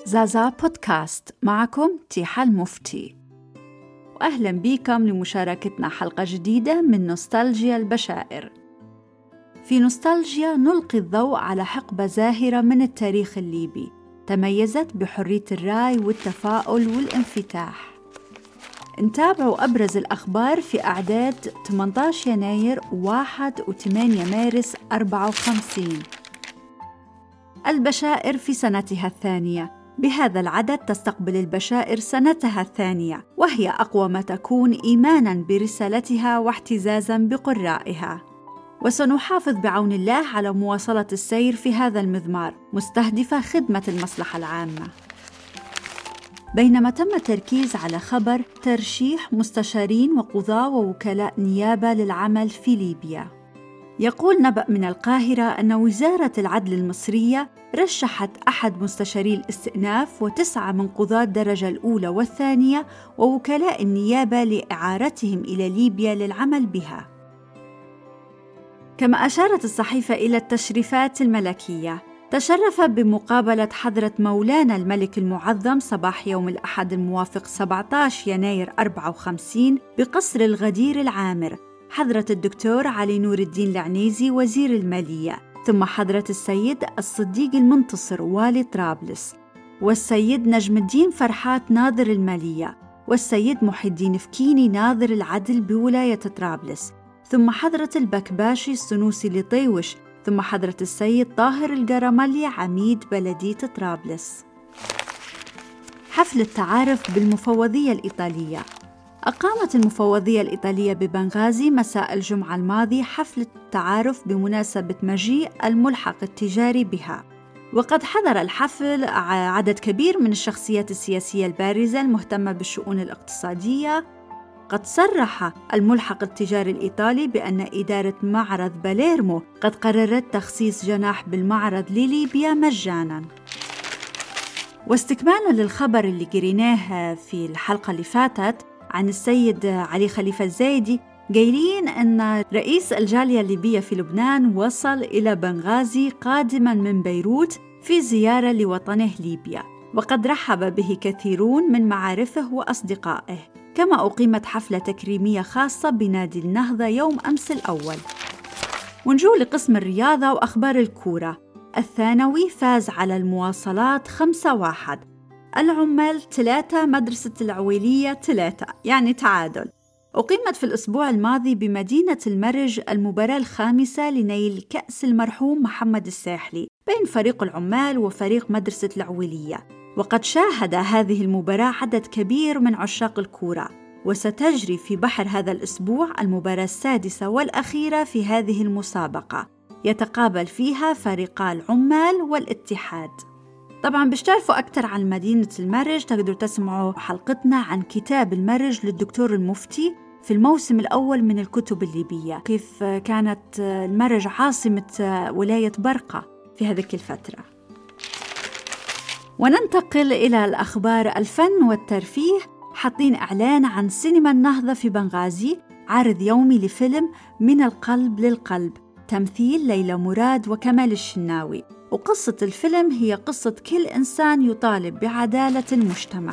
زازا بودكاست، معكم تيحة المفتي، وأهلا بكم لمشاركتنا حلقة جديدة من نوستالجيا البشائر. في نوستالجيا نلقي الضوء على حقبة زاهرة من التاريخ الليبي تميزت بحرية الرأي والتفاؤل والانفتاح. نتابع أبرز الأخبار في أعداد 18 يناير 1 و8 مارس 54. البشائر في سنتها الثانية. بهذا العدد تستقبل البشائر سنتها الثانية، وهي أقوى ما تكون إيماناً برسالتها واحتزازاً بقرائها. وسنحافظ بعون الله على مواصلة السير في هذا المضمار، مستهدفة خدمة المصلحة العامة. بينما تم التركيز على خبر ترشيح مستشارين وقضاة ووكلاء نيابة للعمل في ليبيا. يقول نبأ من القاهرة أن وزارة العدل المصرية رشحت أحد مستشاري الاستئناف و9 من قضاة الدرجة الأولى والثانية ووكلاء النيابة لإعارتهم إلى ليبيا للعمل بها. كما أشارت الصحيفة إلى التشريفات الملكية. تشرف بمقابلة حضرة مولانا الملك المعظم صباح يوم الأحد الموافق 17 يناير 54 بقصر الغدير العامر حضرة الدكتور علي نور الدين العنيزي وزير المالية، ثم حضرة السيد الصديق المنتصر والي طرابلس، والسيد نجم الدين فرحات ناظر المالية، والسيد محي الدين فكيني ناظر العدل بولاية طرابلس، ثم حضرة البكباشي السنوسي لطيوش، ثم حضرة السيد طاهر القرملي عميد بلدية طرابلس. حفل التعارف بالمفوضية الإيطالية. أقامت المفوضية الإيطالية ببنغازي مساء الجمعة الماضي حفل التعارف بمناسبة مجيء الملحق التجاري بها. وقد حضر الحفل عدد كبير من الشخصيات السياسية البارزة المهتمة بالشؤون الاقتصادية. قد صرح الملحق التجاري الإيطالي بأن إدارة معرض باليرمو قد قررت تخصيص جناح بالمعرض لليبيا مجاناً. واستكمالاً للخبر اللي قريناه في الحلقة اللي فاتت عن السيد علي خليفة الزايدي، قايلين أن رئيس الجالية الليبية في لبنان وصل إلى بنغازي قادماً من بيروت في زيارة لوطنه ليبيا، وقد رحب به كثيرون من معارفه وأصدقائه. كما أقيمت حفلة تكريمية خاصة بنادي النهضة يوم أمس الأول. ونجو لقسم الرياضة وأخبار الكورة. الثانوي فاز على المواصلات 5-1، العمال 3، مدرسة العويلية 3، يعني تعادل. أقيمت في الأسبوع الماضي بمدينة المرج المباراة الخامسة لنيل كأس المرحوم محمد الساحلي بين فريق العمال وفريق مدرسة العويلية، وقد شاهد هذه المباراة عدد كبير من عشاق الكورة. وستجري في بحر هذا الأسبوع المباراة السادسة والأخيرة في هذه المسابقة، يتقابل فيها فريقا العمال والاتحاد. طبعاً باش تعرفوا أكثر عن مدينة المرج تقدروا تسمعوا حلقتنا عن كتاب المرج للدكتور المفتي في الموسم الأول من الكتب الليبية، كيف كانت المرج عاصمة ولاية برقة في هذه الفترة. وننتقل إلى الأخبار الفن والترفيه. حاطين إعلان عن سينما النهضة في بنغازي، عرض يومي لفيلم من القلب للقلب، تمثيل ليلى مراد وكمال الشناوي. وقصة الفيلم هي قصة كل إنسان يطالب بعدالة المجتمع.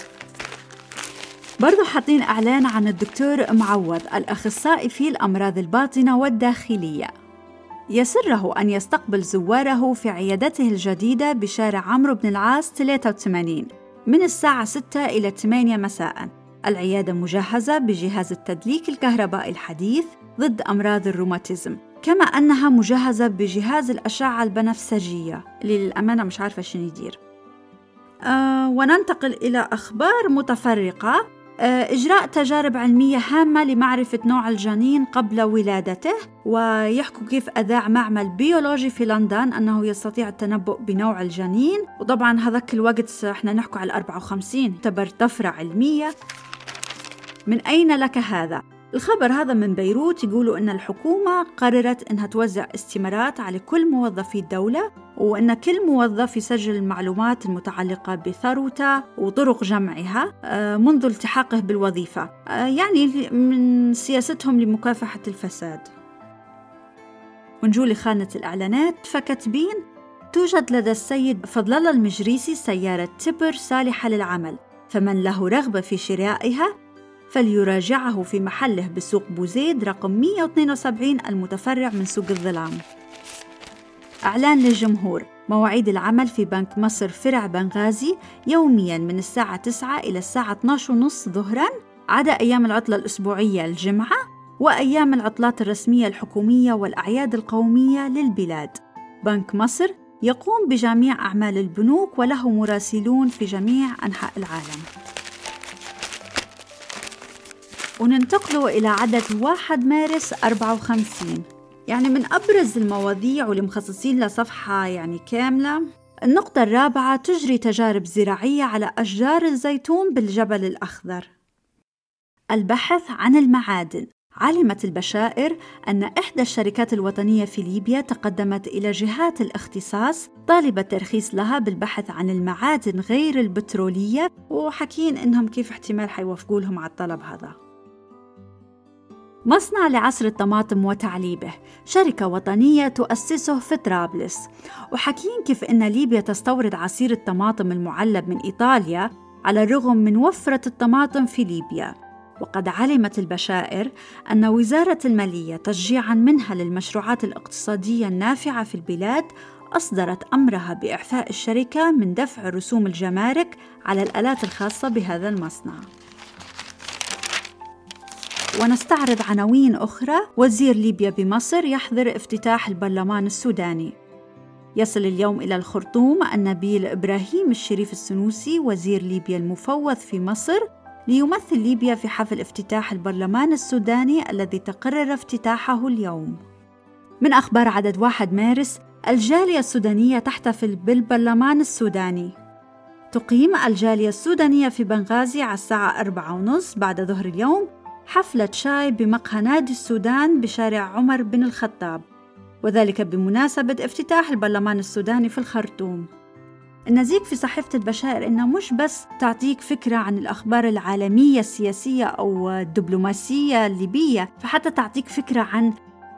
برضو حاطين إعلان عن الدكتور معوض الأخصائي في الأمراض الباطنة والداخلية. يسره أن يستقبل زواره في عيادته الجديدة بشارع عمرو بن العاص 83 من الساعة 6 إلى 8 مساء. العيادة مجهزة بجهاز التدليك الكهربائي الحديث ضد أمراض الروماتيزم، كما أنها مجهزة بجهاز الأشعة البنفسجية اللي للأمانة مش عارفة شنو يدير. وننتقل إلى أخبار متفرقة. إجراء تجارب علمية هامة لمعرفة نوع الجنين قبل ولادته، ويحكوا كيف أذاع معمل بيولوجي في لندن أنه يستطيع التنبؤ بنوع الجنين. وطبعا هذاك الوقت احنا نحكوا على 54، تعتبر طفرة علمية. من أين لك هذا؟ الخبر هذا من بيروت، يقولوا أن الحكومة قررت أنها توزع استمارات على كل موظفي الدولة، وأن كل موظف يسجل المعلومات المتعلقة بثروته وطرق جمعها منذ التحاقه بالوظيفة، يعني من سياستهم لمكافحة الفساد. ونجول لخانة الإعلانات، فكتبين توجد لدى السيد فضل الله المجريسي سيارة تبر صالحة للعمل، فمن له رغبة في شرائها فليراجعه في محله بسوق بوزيد رقم 172 المتفرع من سوق الظلام. إعلان للجمهور: مواعيد العمل في بنك مصر فرع بنغازي يومياً من الساعة 9 إلى الساعة 12:30 ظهراً، عدا أيام العطلة الأسبوعية الجمعة وأيام العطلات الرسمية الحكومية والأعياد القومية للبلاد. بنك مصر يقوم بجميع أعمال البنوك وله مراسلون في جميع أنحاء العالم. وننتقل إلى عدد 1 مارس 54، يعني من أبرز المواضيع والمخصصين لصفحة كاملة. النقطة الرابعة: تجري تجارب زراعية على أشجار الزيتون بالجبل الأخضر. البحث عن المعادن. علمت البشائر أن إحدى الشركات الوطنية في ليبيا تقدمت إلى جهات الاختصاص طالبة ترخيص لها بالبحث عن المعادن غير البترولية، وحكين إنهم كيف احتمال حيوافقوا لهم على الطلب هذا. مصنع لعصر الطماطم وتعليبه، شركة وطنية تؤسسه في طرابلس. وحكين كيف إن ليبيا تستورد عصير الطماطم المعلب من إيطاليا على الرغم من وفرة الطماطم في ليبيا. وقد علمت البشائر أن وزارة المالية تشجيعاً منها للمشروعات الاقتصادية النافعة في البلاد أصدرت أمرها بإعفاء الشركة من دفع رسوم الجمارك على الآلات الخاصة بهذا المصنع. ونستعرض عناوين أخرى. وزير ليبيا بمصر يحضر افتتاح البرلمان السوداني. يصل اليوم إلى الخرطوم النبيل إبراهيم الشريف السنوسي وزير ليبيا المفوض في مصر ليمثل ليبيا في حفل افتتاح البرلمان السوداني الذي تقرر افتتاحه اليوم. من أخبار عدد 1 مارس: الجالية السودانية تحتفل بالبرلمان السوداني. تقيم الجالية السودانية في بنغازي على الساعة 4:30 بعد ظهر اليوم حفلة شاي بمقهى نادي السودان بشارع عمر بن الخطاب، وذلك بمناسبة افتتاح البرلمان السوداني في الخرطوم. النزيك في صحيفة البشائر إنها مش بس تعطيك فكرة عن الأخبار العالمية السياسية أو الدبلوماسية الليبية، فحتى تعطيك فكرة عن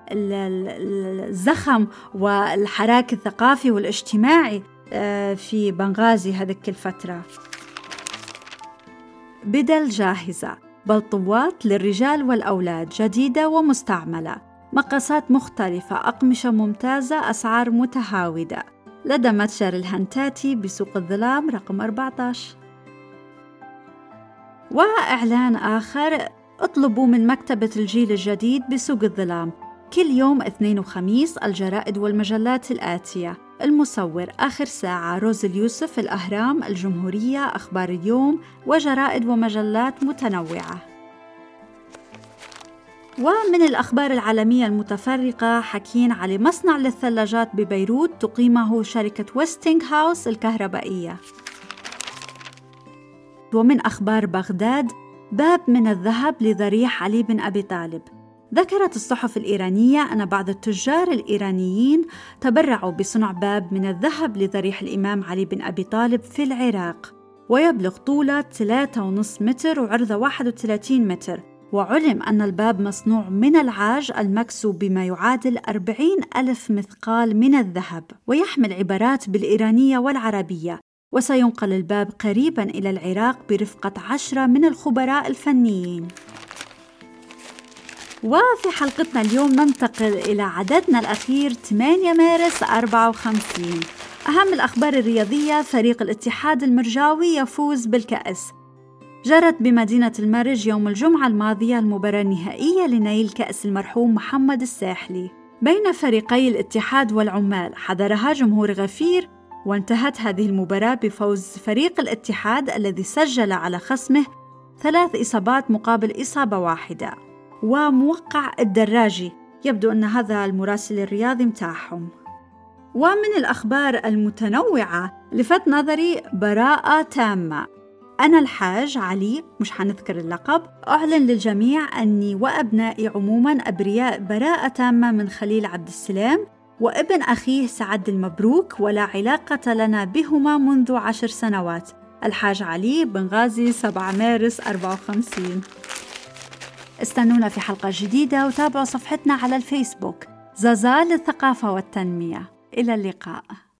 الزخم والحراك الثقافي والاجتماعي في بنغازي هذيك الفترة. بدل جاهزة: بلطوات للرجال والأولاد جديدة ومستعملة، مقاسات مختلفة، أقمشة ممتازة، أسعار متهاودة، لدى متجر الهنتاتي بسوق الظلام رقم 14. وإعلان آخر: اطلبوا من مكتبة الجيل الجديد بسوق الظلام كل يوم اثنين وخميس الجرائد والمجلات الآتية: المصور، آخر ساعة، روز اليوسف، الأهرام، الجمهورية، أخبار اليوم، وجرائد ومجلات متنوعة. ومن الأخبار العالمية المتفرقة حكين على مصنع للثلاجات ببيروت تقيمه شركة ويستينغ هاوس الكهربائية. ومن أخبار بغداد: باب من الذهب لضريح علي بن أبي طالب. ذكرت الصحف الإيرانية أن بعض التجار الإيرانيين تبرعوا بصنع باب من الذهب لضريح الإمام علي بن أبي طالب في العراق، ويبلغ طوله 3.5 متر وعرضه 31 متر. وعلم أن الباب مصنوع من العاج المكسو بما يعادل 40,000 مثقال من الذهب، ويحمل عبارات بالإيرانية والعربية. وسينقل الباب قريباً إلى العراق برفقة 10 من الخبراء الفنيين. وفي حلقتنا اليوم ننتقل إلى عددنا الأخير 8 مارس 54. أهم الأخبار الرياضية: فريق الاتحاد المرجاوي يفوز بالكأس. جرت بمدينة المرج يوم الجمعة الماضية المباراة النهائية لنيل كأس المرحوم محمد الساحلي بين فريقي الاتحاد والعمال، حضرها جمهور غفير. وانتهت هذه المباراة بفوز فريق الاتحاد الذي سجل على خصمه 3 إصابات مقابل إصابة واحدة. وموقع الدراجي، يبدو أن هذا المراسل الرياضي متاعهم. ومن الأخبار المتنوعة لفت نظري براءة تامة. أنا الحاج علي، مش حنذكر اللقب، أعلن للجميع أني وأبنائي عموماً أبرياء براءة تامة من خليل عبد السلام وابن أخيه سعد المبروك، ولا علاقة لنا بهما منذ 10 سنوات. الحاج علي، بنغازي، 7 مارس 54. استنونا في حلقة جديدة وتابعوا صفحتنا على الفيسبوك زازا للثقافة والتنمية. إلى اللقاء.